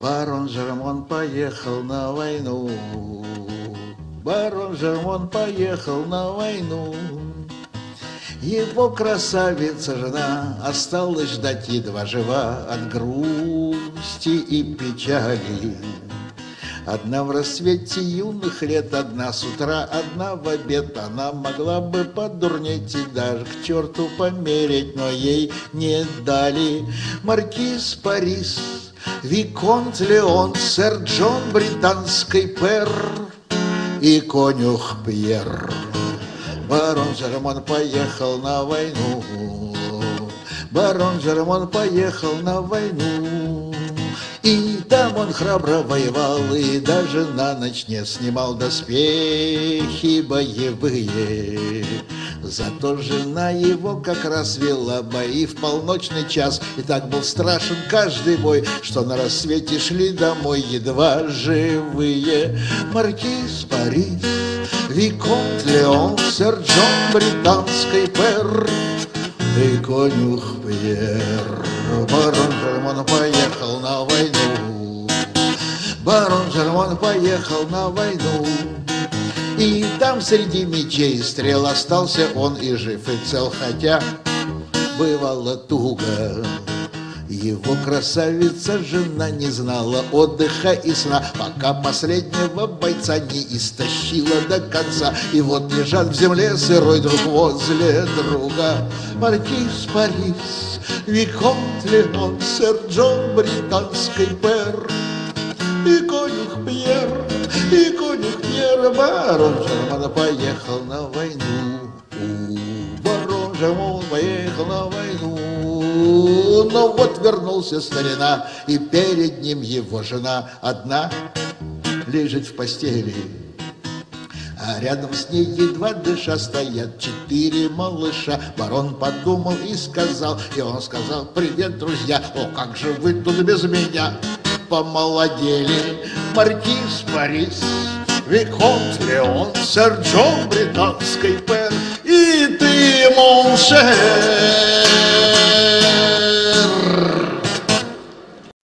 Барон Жермон поехал на войну, барон Жермон поехал на войну. Его красавица жена осталась ждать, едва жива от грусти и печали. Одна в расцвете юных лет, одна с утра, одна в обед. Она могла бы подурнеть и даже к черту помереть, но ей не дали. Маркиз Парис, Виконт Леон, сэр Джон британский пэр и конюх Пьер. Барон Жермон поехал на войну, барон Жермон поехал на войну. И там он храбро воевал, и даже на ночь не снимал доспехи боевые. Зато жена его как раз вела бои в полночный час, и так был страшен каждый бой, что на рассвете шли домой едва живые. Маркиз Парис, Виконт Леон, сэр Джон британский пэр и конюх Пьер. Барон Жермон поехал на войну, барон Жермон поехал на войну. И там среди мечей и стрел остался он и жив, и цел, хотя бывало туго. Его красавица жена не знала отдыха и сна, пока последнего бойца не истощила до конца. И вот лежат в земле сырой друг возле друга. Маркиз Парис, Виконт Леон, сэр Джон британский пэр и конюх Пьер, и конюх Пьер. Барон Жермон поехал на войну, барон Жермон поехал на войну. Но вот вернулся старина, и перед ним его жена одна лежит в постели. А рядом с ней, едва дыша, стоят 4 малыша. Барон подумал и сказал, и он сказал: привет, друзья, о, как же вы тут без меня помолодели. Маркиз Парис, Виконт Леон, сэр Джон британский пэр и ты, моншер.